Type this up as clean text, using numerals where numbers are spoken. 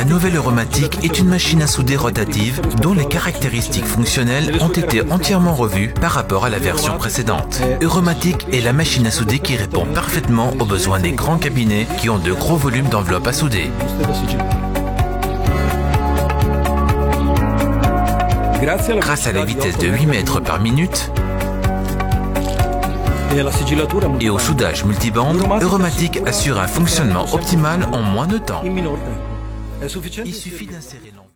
La nouvelle Euromatic est une machine à souder rotative dont les caractéristiques fonctionnelles ont été entièrement revues par rapport à la version précédente. Euromatic est la machine à souder qui répond parfaitement aux besoins des grands cabinets qui ont de gros volumes d'enveloppes à souder. Grâce à la vitesse de 8 mètres par minute et au soudage multibande, Euromatic assure un fonctionnement optimal en moins de temps. Il suffit d'insérer